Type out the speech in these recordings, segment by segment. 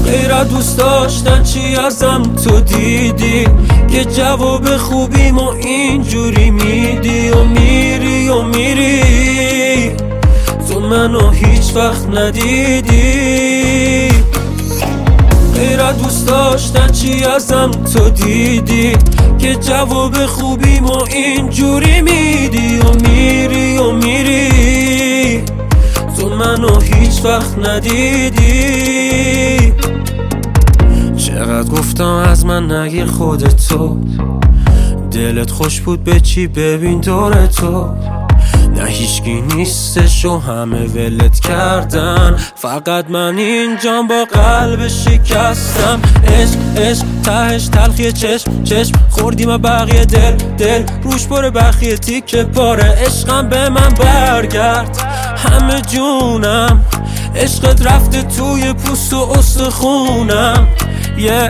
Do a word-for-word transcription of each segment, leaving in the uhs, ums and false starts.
غیر از دوست داشتن چی ازم تو دیدی که جواب خوبیمو اینجوری میدی و میری و میری تو منو هیچ وقت ندیدی. غیر از دوست داشتن چی ازم تو دیدی که جواب خوبیمو اینجوری میدی و میری و میری تو منو هیچ وقت ندیدی. چقدر گفتم از من نگیر خودتو، دلت خوش بود به چی ببین دور تو، نه هیچکی نیستش و همه ولت کردن، فقط من اینجام با قلب شکستم. عشق عشق تهش تلخی چشم چشم خوردیم و بقیه دل دل روش پر بخیه تیکه پاره. عشقم به من برگرد همه جونم، عشقت رفته توی پوست و استخونم. yeah.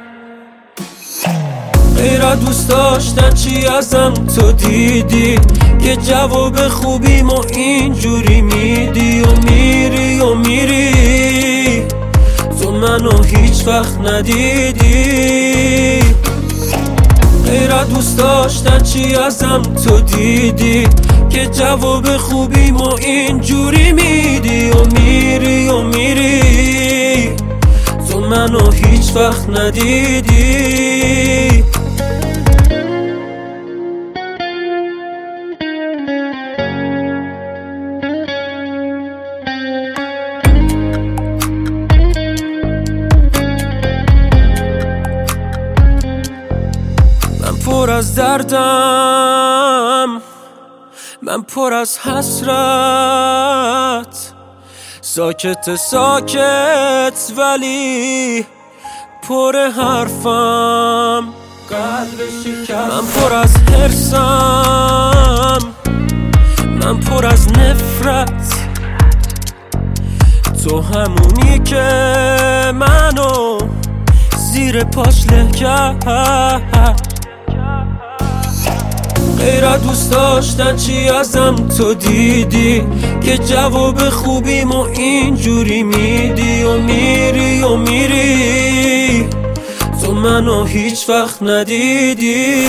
غیر از دوست داشتن چی ازم تو دیدی که جواب خوبیمو اینجوری میدی و میری و میری تو منو هیچ وقت ندیدی. غیر از دوست داشتن چی ازم تو دیدی که جواب خوبیمو اینجوری میدی و میری و میری تو منو هیچ وقت ندیدی. من پر از دردم، من پر از حسرت، ساکت ساکت ولی پر حرفم. قلب شکست من پر از حرصم، من پر از نفرت، تو همونی که منو زیر پاش له کرد. غیر از دوست داشتن چی ازم تو دیدی که جواب خوبیمو اینجوری میدی و میری و میری تو منو هیچ وقت ندیدی.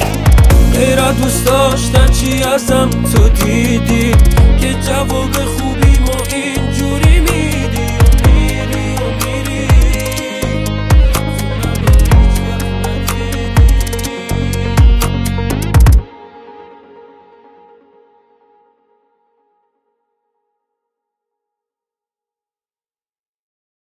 غیر از دوست داشتن چی ازم تو دیدی که جواب خوبیمو